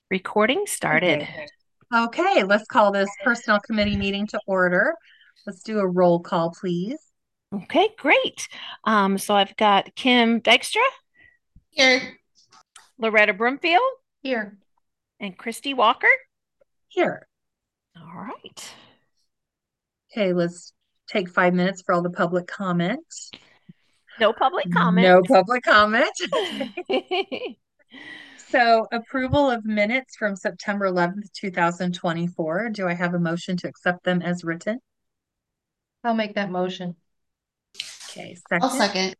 Recording started. Okay. Okay, let's call this personnel committee meeting to order. Let's do a roll call, please. Okay, great. So I've got Kim Dykstra, Here. Loretta Broomfield, Here. and Christy Walker. Here. All right. Okay, let's take 5 minutes for all the public comment. No public comment. No public comment. So, approval of minutes from September 11th, 2024. Do I have a motion to accept them as written? I'll make that motion. Okay, I'll second. second.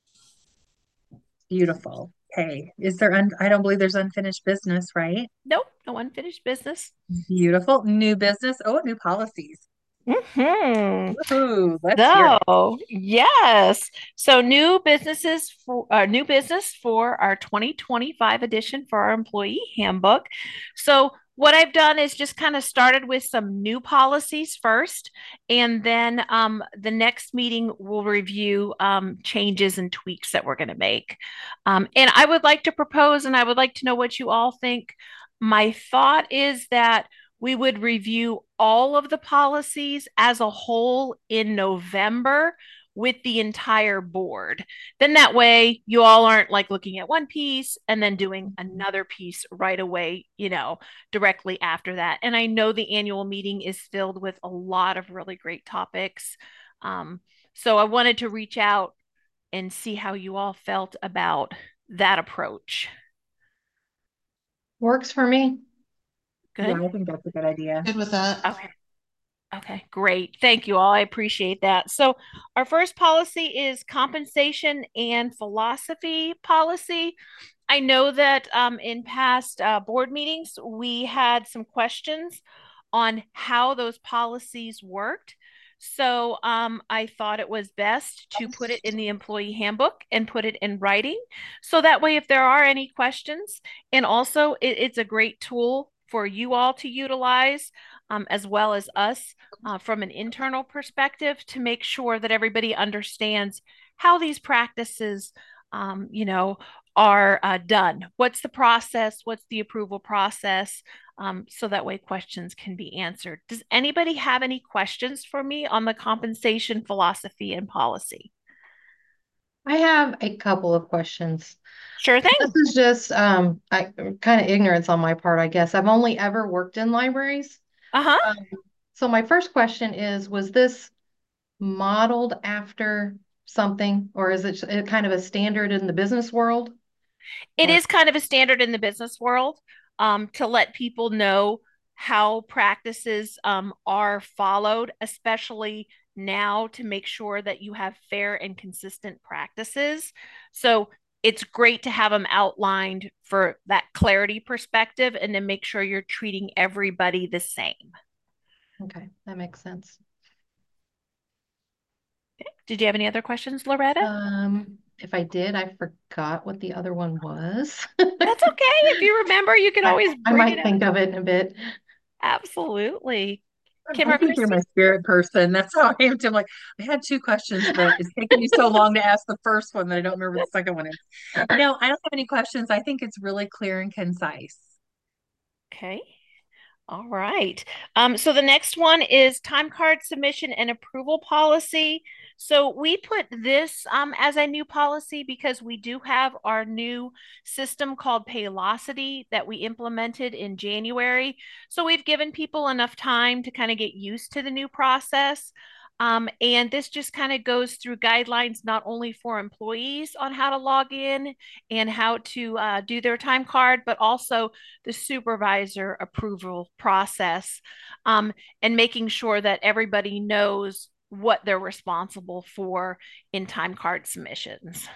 Beautiful. Okay, I don't believe there's unfinished business, right? Nope, no unfinished business. Beautiful. New business. Oh, new policies. Hmm. Woohoo, let's hear it. So, yes. So new business for our 2025 edition for our employee handbook. So what I've done is just kind of started with some new policies first, and then the next meeting we'll review changes and tweaks that we're going to make. And I would like to propose, and I would like to know what you all think. My thought is that we would review all of the policies as a whole in November with the entire board. Then that way you all aren't like looking at one piece and then doing another piece right away, directly after that. And I know the annual meeting is filled with a lot of really great topics. Um, so I wanted to reach out and see how you all felt about that approach. Works for me. Yeah, Good. I think that's a good idea. Good with that. Okay. Okay, great. Thank you all. I appreciate that. So, our first policy is compensation and philosophy policy. I know that in past board meetings, we had some questions on how those policies worked. So, I thought it was best to put it in the employee handbook and put it in writing. So that way, if there are any questions, and also it's a great tool for you all to utilize, as well as us from an internal perspective to make sure that everybody understands how these practices, um, you know, are done. What's the process? What's the approval process? So that way questions can be answered. Does anybody have any questions for me on the compensation philosophy and policy? I have a couple of questions. Sure This thing. is just kind of ignorance on my part, I guess. I've only ever worked in libraries. Uh-huh. Um, so my first question is, was this modeled after something, or is it kind of a standard in the business world? It Or is kind of a standard in the business world to let people know how practices are followed, especially now to make sure that you have fair and consistent practices. So it's great to have them outlined for that clarity perspective and then make sure you're treating everybody the same. okay, that makes sense. Did you have any other questions, Loretta? If I did, I forgot what the other one was. That's okay. If you remember, you can I, always I bring it might up. think of it in a bit. Absolutely. Kim I or think you're Christy? my spirit person. That's how I am too. I'm like, I had two questions, but it's taken me so long to ask the first one that I don't remember the second one is. No, I don't have any questions. I think it's really clear and concise. Okay. All right. So the next one is time card submission and approval policy. So we put this as a new policy because we do have our new system called Paylocity that we implemented in January. So we've given people enough time to kind of get used to the new process. And this just kind of goes through guidelines not only for employees on how to log in and how to do their time card, but also the supervisor approval process, and making sure that everybody knows what they're responsible for in time card submissions.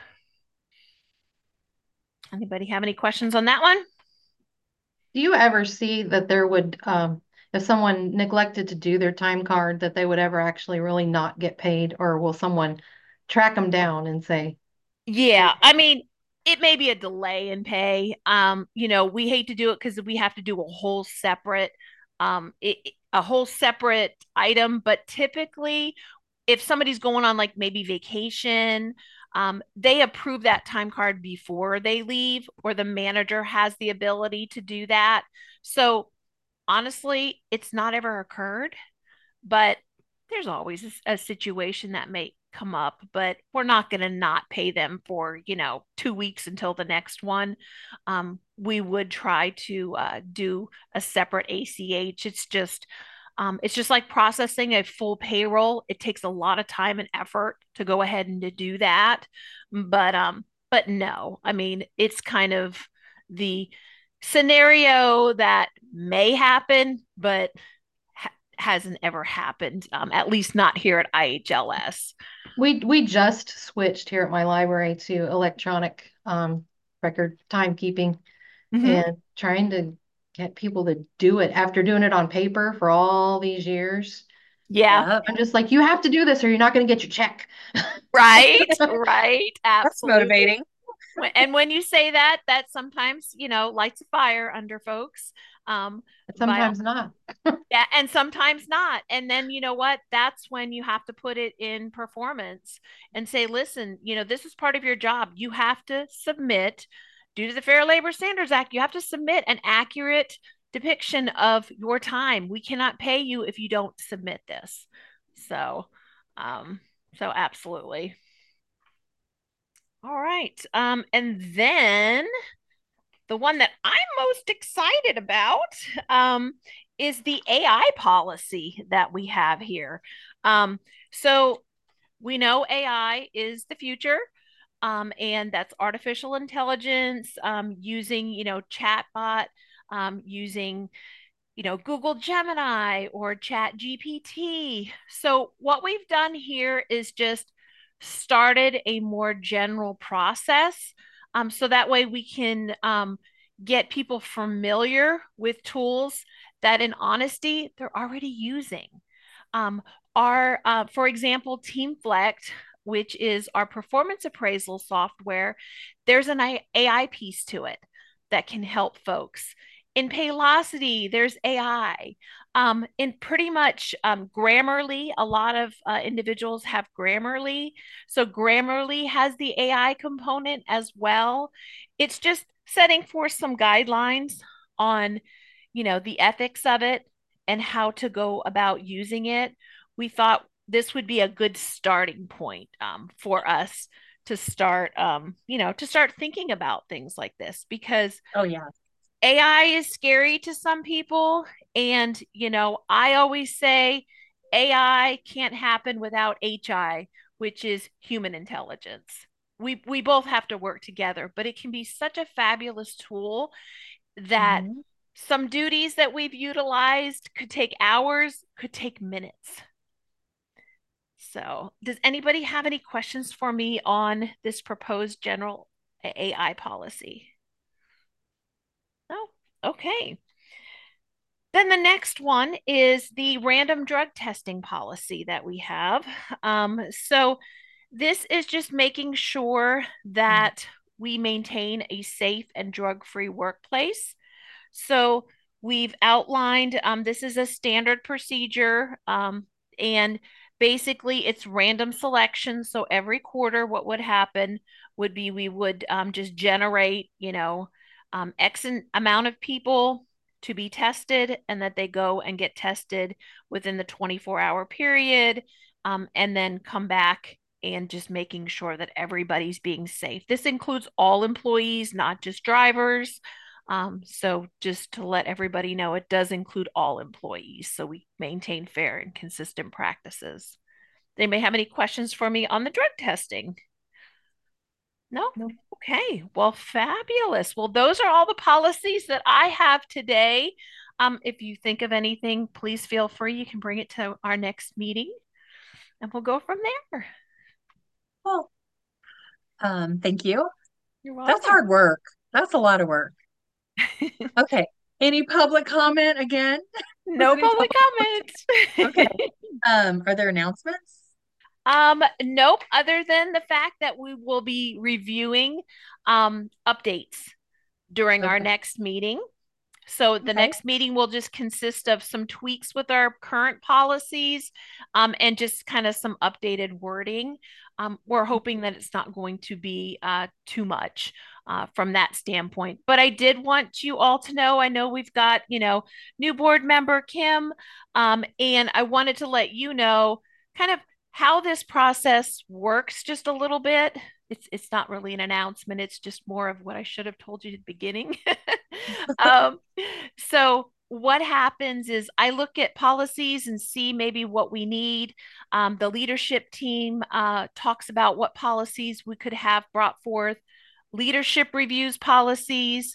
Anybody have any questions on that one? Do you ever see that there would, if someone neglected to do their time card, that they would ever actually really not get paid, or will someone track them down and say, Yeah, I mean, it may be a delay in pay. We hate to do it because we have to do a whole separate, a whole separate item. But typically, if somebody's going on like maybe vacation, they approve that time card before they leave, or the manager has the ability to do that. So honestly, it's not ever occurred, but there's always a situation that may come up, but we're not going to not pay them for 2 weeks until the next one. We would try to do a separate ACH. It's just like processing a full payroll. It takes a lot of time and effort to go ahead and to do that. But no, I mean, it's kind of the scenario that may happen, but hasn't ever happened, at least not here at IHLS. We just switched here at my library to electronic record timekeeping Mm-hmm. and trying to get people to do it after doing it on paper for all these years. Yeah, Yeah, I'm just like, you have to do this or you're not going to get your check. right, right, that's absolutely. motivating. And when you say that, that sometimes, lights a fire under folks. But By sometimes not. Yeah, and sometimes not. And then you know what? That's when you have to put it in performance and say, listen, this is part of your job. You have to submit, due to the Fair Labor Standards Act, you have to submit an accurate depiction of your time. We cannot pay you if you don't submit this. So, um, so absolutely. All right. And then the one that I'm most excited about is the AI policy that we have here. So we know AI is the future, and that's artificial intelligence, using, chatbot, using, Google Gemini or Chat GPT. So what we've done here is just started a more general process, so that way we can get people familiar with tools that, in honesty, they're already using. Um, for example, TeamFlect, which is our performance appraisal software, there's an AI piece to it that can help folks. In Paylocity, there's AI. In pretty much Grammarly, a lot of individuals have Grammarly. So Grammarly has the AI component as well. It's just setting forth some guidelines on, the ethics of it and how to go about using it. We thought this would be a good starting point, for us to start, to start thinking about things like this, because Oh yeah. AI is scary to some people. And, I always say AI can't happen without HI, which is human intelligence. We both have to work together, but it can be such a fabulous tool that Mhm. some duties that we've utilized could take hours, could take minutes. So, does anybody have any questions for me on this proposed general AI policy? No? Okay. Then the next one is the random drug testing policy that we have. So this is just making sure that we maintain a safe and drug-free workplace. So we've outlined, this is a standard procedure, and basically it's random selection. So every quarter, what would happen would be we would just generate, X amount of people to be tested, and that they go and get tested within the 24-hour period, and then come back and just making sure that everybody's being safe. This includes all employees, not just drivers. So just to let everybody know, it does include all employees. So we maintain fair and consistent practices. They may have any questions for me on the drug testing. No? Nope. Okay. Well, fabulous. Well, those are all the policies that I have today. If you think of anything, please feel free. You can bring it to our next meeting and we'll go from there. Well, thank you. You're That's welcome. hard work. That's a lot of work. Okay. Any public comment again? Was No any public public? Okay. comment. Are there announcements? Nope, other than the fact that we will be reviewing updates during our Okay. next meeting. So the Okay. next meeting will just consist of some tweaks with our current policies, and just kind of some updated wording. We're hoping that it's not going to be too much from that standpoint. But I did want you all to know, I know we've got, new board member Kim, and I wanted to let you know kind of how this process works just a little bit. It's not really an announcement. It's just more of what I should have told you at the beginning. um, so what happens is I look at policies and see maybe what we need. The leadership team talks about what policies we could have brought forth. Leadership reviews policies.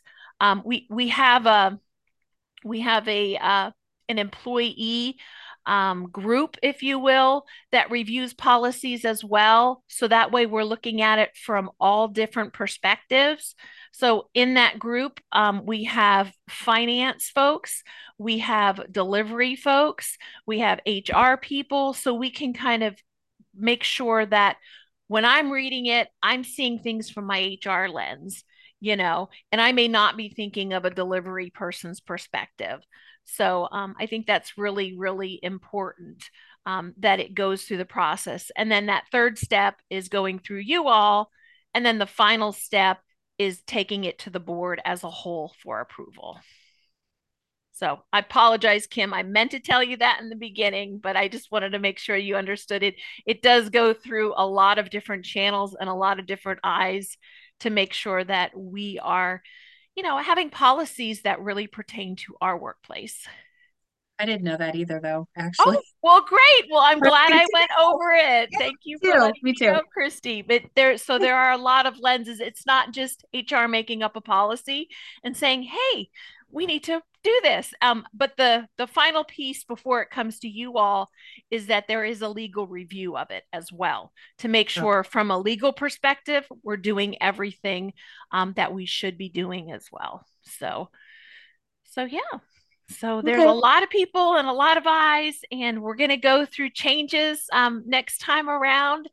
We have a an employee group, if you will, that reviews policies as well. So that way we're looking at it from all different perspectives. So in that group, we have finance folks, we have delivery folks, we have HR people. So we can kind of make sure that when I'm reading it, I'm seeing things from my HR lens, and I may not be thinking of a delivery person's perspective. So I think that's really, really important, that it goes through the process. And then that third step is going through you all. And then the final step is taking it to the board as a whole for approval. So I apologize, Kim. I meant to tell you that in the beginning, but I just wanted to make sure you understood it. It does go through a lot of different channels and a lot of different eyes to make sure that we are, having policies that really pertain to our workplace. I didn't know that either, though, actually. Oh, well, great. Well, I'm glad Great I to went know. over it. Yeah, Thank you me for too. letting Me me too. know, Christy. But there are a lot of lenses. It's not just HR making up a policy and saying, "Hey, we need to do this." But the final piece before it comes to you all is that there is a legal review of it as well to make Okay. sure, from a legal perspective, we're doing everything that we should be doing as well. So yeah. So there's a Okay. lot of people and a lot of eyes, and we're going to go through changes next time around.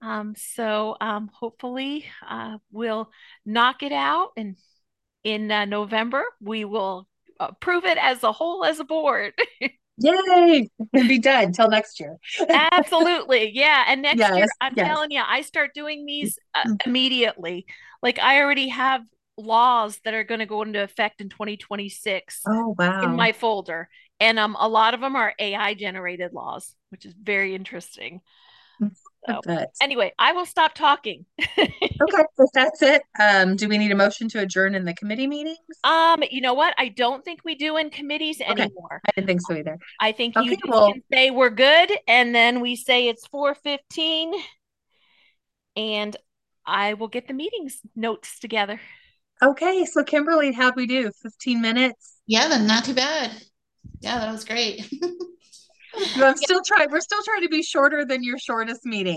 So hopefully we'll knock it out, and in November we will approve it as a whole as a board. Yay. It's gonna be done till next year. Absolutely. Yeah. And next year, Yes. I'm Yes. telling you, I start doing these immediately. Like I already have laws that are going to go into effect in 2026 Oh, in wow. my folder. And a lot of them are AI generated laws, which is very interesting. I So bet. anyway, I will stop talking. Okay, if that's it, do we need a motion to adjourn in the committee meetings? You know what? I don't think we do in committees Okay, anymore. I didn't think so either. I think you Okay, just well, can say we're good, and then we say it's 4:15, and I will get the meetings notes together. okay. So Kimberly, how'd we do? 15 minutes? Yeah, then not too bad. Yeah, that was great. We're still trying to be shorter than your shortest meeting.